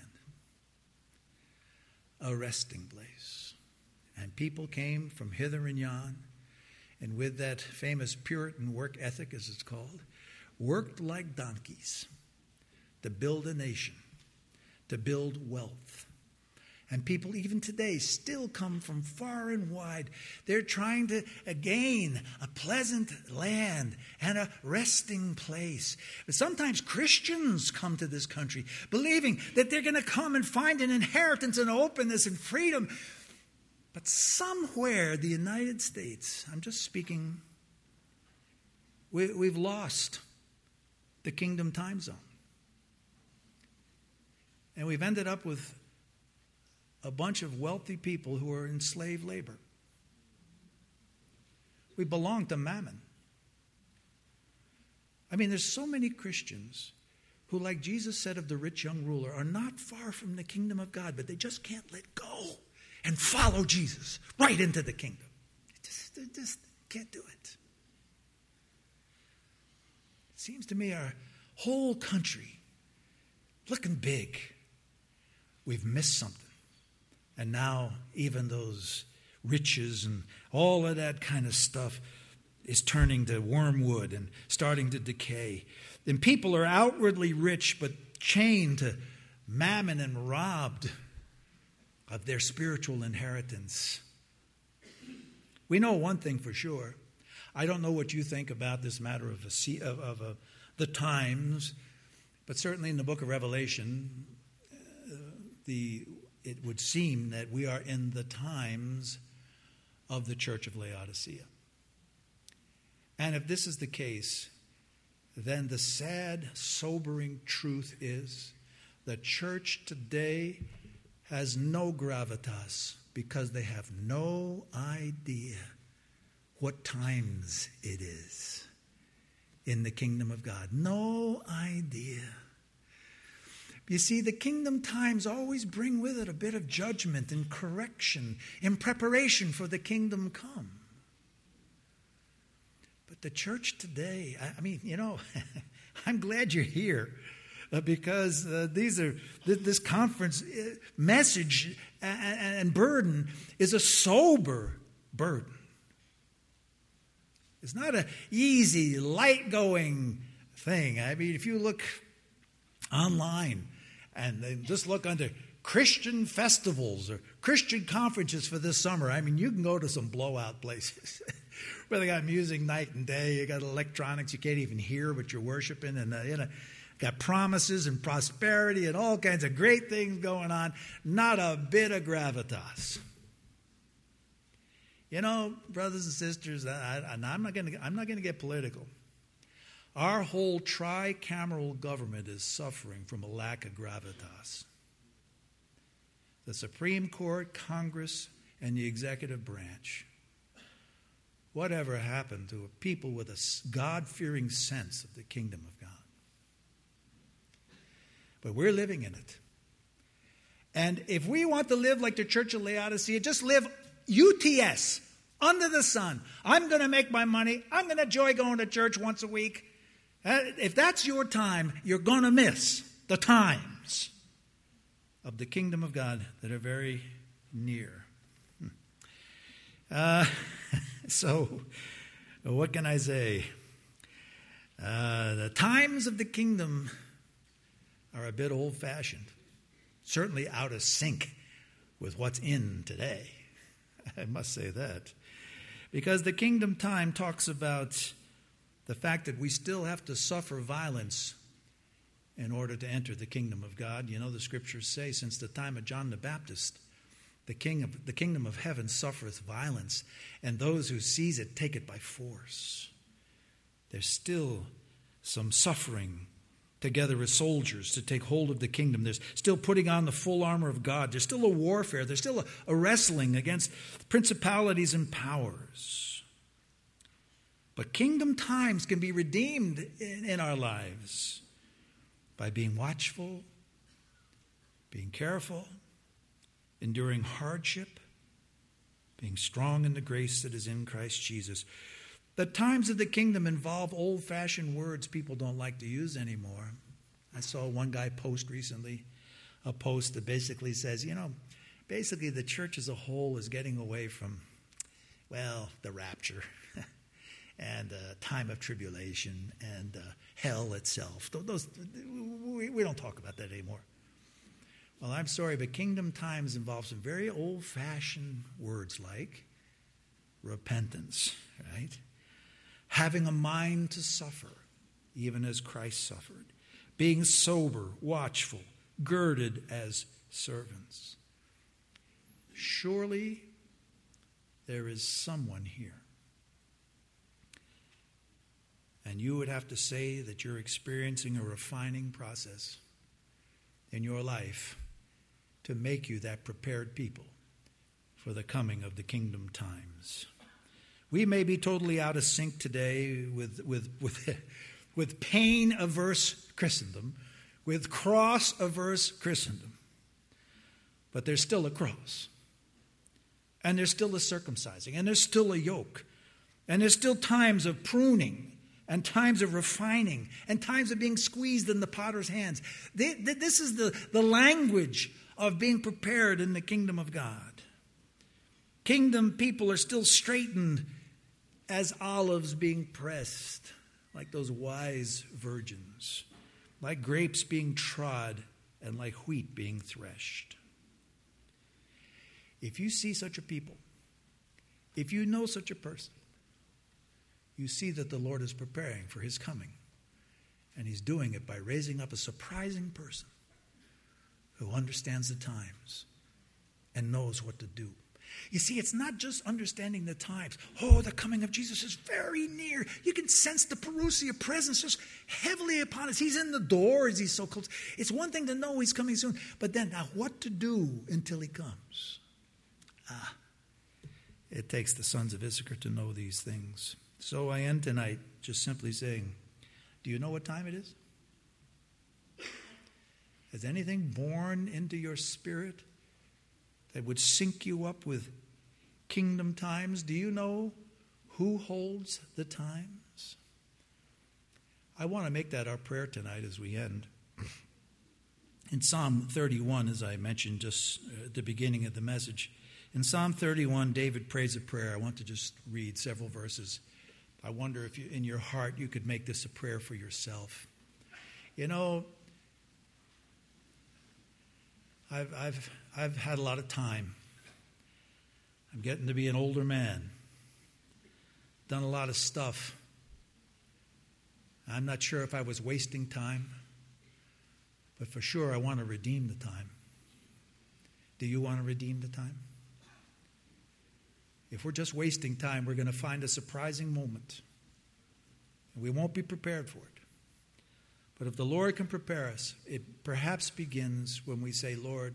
a resting place. And people came from hither and yon, and with that famous Puritan work ethic, as it's called, worked like donkeys to build a nation, to build wealth. And people even today still come from far and wide. They're trying to gain a pleasant land and a resting place. But sometimes Christians come to this country believing that they're going to come and find an inheritance and openness and freedom. But somewhere the United States, I'm just speaking, we, we've lost the kingdom time zone. And we've ended up with a bunch of wealthy people who are in slave labor. We belong to Mammon. I mean, there's so many Christians who, like Jesus said of the rich young ruler, are not far from the kingdom of God, but they just can't let go and follow Jesus right into the kingdom. They just, they just can't do it. It seems to me our whole country, looking big, we've missed something. And now even those riches and all of that kind of stuff is turning to wormwood and starting to decay. And people are outwardly rich but chained to mammon and robbed of their spiritual inheritance. We know one thing for sure. I don't know what you think about this matter of, a, of, of a, the times, but certainly in the book of Revelation, uh, the it would seem that we are in the times of the church of Laodicea. And if this is the case, then the sad, sobering truth is the church today has no gravitas because they have no idea what times it is in the kingdom of God. No idea. You see, the kingdom times always bring with it a bit of judgment and correction in preparation for the kingdom come. But the church today, I mean, you know, I'm glad you're here uh, because uh, these are th- this conference uh, message and, and burden is a sober burden. It's not an easy, light-going thing. I mean, if you look online, and then just look under Christian festivals or Christian conferences for this summer. I mean, you can go to some blowout places where they got music night and day. You got electronics you can't even hear what you're worshiping. And, uh, you know, got promises and prosperity and all kinds of great things going on. Not a bit of gravitas. You know, brothers and sisters, I, I, I'm not going to I'm not going to get political. Our whole tricameral government is suffering from a lack of gravitas. The Supreme Court, Congress, and the executive branch. Whatever happened to people with a God-fearing sense of the kingdom of God? But we're living in it. And if we want to live like the Church of Laodicea, just live U T S, under the sun. I'm going to make my money. I'm going to enjoy going to church once a week. If that's your time, you're going to miss the times of the kingdom of God that are very near. Uh, so, what can I say? Uh, the times of the kingdom are a bit old-fashioned, certainly out of sync with what's in today. I must say that. Because the kingdom time talks about the fact that we still have to suffer violence in order to enter the kingdom of God. You know, the scriptures say, since the time of John the Baptist, the king of the kingdom of heaven suffereth violence, and those who seize it take it by force. There's still some suffering together as soldiers to take hold of the kingdom. There's still putting on the full armor of God. There's still a warfare. There's still a, a wrestling against principalities and powers. But kingdom times can be redeemed in, in our lives by being watchful, being careful, enduring hardship, being strong in the grace that is in Christ Jesus. The times of the kingdom involve old-fashioned words people don't like to use anymore. I saw one guy post recently, a post that basically says, you know, basically the church as a whole is getting away from, well, the rapture and uh, time of tribulation and uh, hell itself. Those, we, we don't talk about that anymore. Well, I'm sorry, but kingdom times involve some very old-fashioned words like repentance, right? Having a mind to suffer, even as Christ suffered. Being sober, watchful, girded as servants. Surely there is someone here. And you would have to say that you're experiencing a refining process in your life to make you that prepared people for the coming of the kingdom times. We may be totally out of sync today with, with, with, with pain-averse Christendom, with cross-averse Christendom. But there's still a cross. And there's still a circumcising. And there's still a yoke. And there's still times of pruning and times of refining and times of being squeezed in the potter's hands. They, this is the, the language of being prepared in the kingdom of God. Kingdom people are still straightened as olives being pressed, like those wise virgins, like grapes being trod, and like wheat being threshed. If you see such a people, if you know such a person, you see that the Lord is preparing for his coming. And he's doing it by raising up a surprising person who understands the times and knows what to do. You see, it's not just understanding the times. Oh, the coming of Jesus is very near. You can sense the parousia presence just heavily upon us. He's in the door as he's so close. It's one thing to know he's coming soon, but then now what to do until he comes? Ah, it takes the sons of Issachar to know these things. So I end tonight just simply saying, do you know what time it is? Has anything born into your spirit that would sync you up with kingdom times? Do you know who holds the times? I want to make that our prayer tonight as we end. In Psalm thirty-one, as I mentioned just at the beginning of the message, in Psalm thirty-one, David prays a prayer. I want to just read several verses. I wonder if you, in your heart you could make this a prayer for yourself. You know, I've, I've, I've had a lot of time. I'm getting to be an older man. Done a lot of stuff. I'm not sure if I was wasting time, but for sure I want to redeem the time. Do you want to redeem the time? If we're just wasting time, we're going to find a surprising moment. And we won't be prepared for it. But if the Lord can prepare us, it perhaps begins when we say, Lord,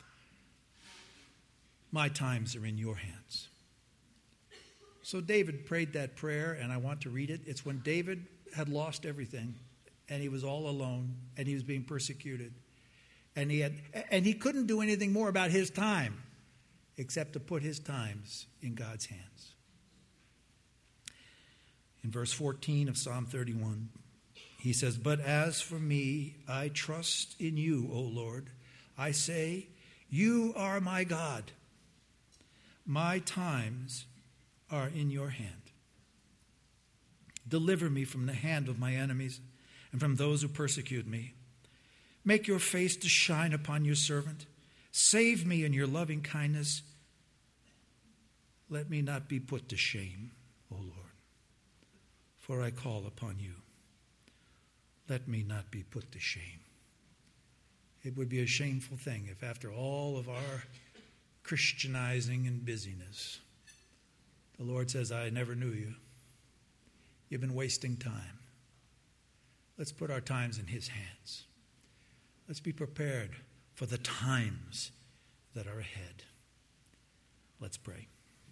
my times are in your hands. So David prayed that prayer, and I want to read it. It's when David had lost everything, and he was all alone, and he was being persecuted. And he had, and he couldn't do anything more about his time except to put his times in God's hands. In verse fourteen of Psalm thirty-one, he says, but as for me, I trust in you, O Lord. I say, you are my God. My times are in your hand. Deliver me from the hand of my enemies and from those who persecute me. Make your face to shine upon your servant. Save me in your loving kindness. Let me not be put to shame, O Lord, for I call upon you. Let me not be put to shame. It would be a shameful thing if after all of our Christianizing and busyness, the Lord says, I never knew you. You've been wasting time. Let's put our times in his hands. Let's be prepared for the times that are ahead. Let's pray.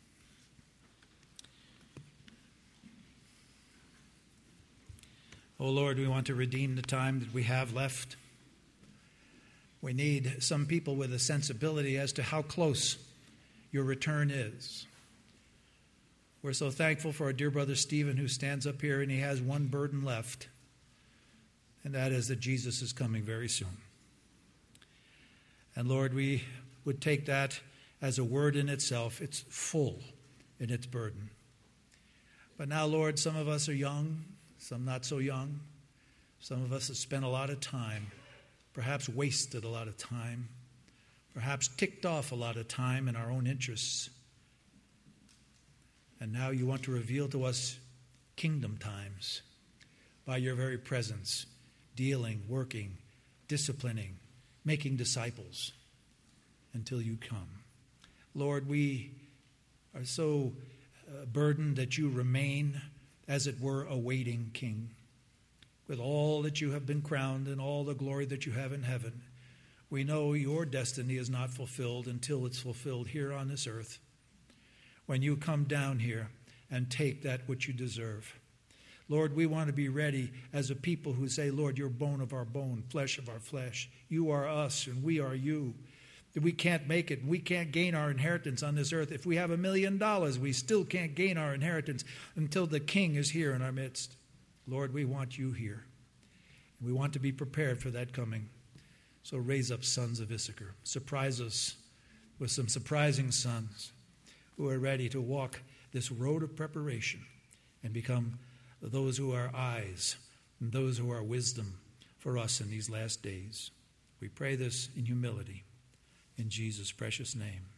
Oh Lord, we want to redeem the time that we have left. We need some people with a sensibility as to how close your return is. We're so thankful for our dear brother Stephen, who stands up here and he has one burden left, and that is that Jesus is coming very soon. And Lord, we would take that as a word in itself. It's full in its burden. But now, Lord, some of us are young, some not so young. Some of us have spent a lot of time, perhaps wasted a lot of time, perhaps ticked off a lot of time in our own interests. And now you want to reveal to us kingdom times by your very presence, dealing, working, disciplining, making disciples until you come. Lord, we are so uh, burdened that you remain, as it were, a waiting king. With all that you have been crowned and all the glory that you have in heaven, we know your destiny is not fulfilled until it's fulfilled here on this earth. When you come down here and take that which you deserve. Lord, we want to be ready as a people who say, Lord, you're bone of our bone, flesh of our flesh. You are us and we are you. We can't make it. We can't gain our inheritance on this earth. If we have a million dollars, we still can't gain our inheritance until the King is here in our midst. Lord, we want you here. We want to be prepared for that coming. So raise up sons of Issachar. Surprise us with some surprising sons who are ready to walk this road of preparation and become those who are eyes and those who are wisdom for us in these last days. We pray this in humility, in Jesus' precious name.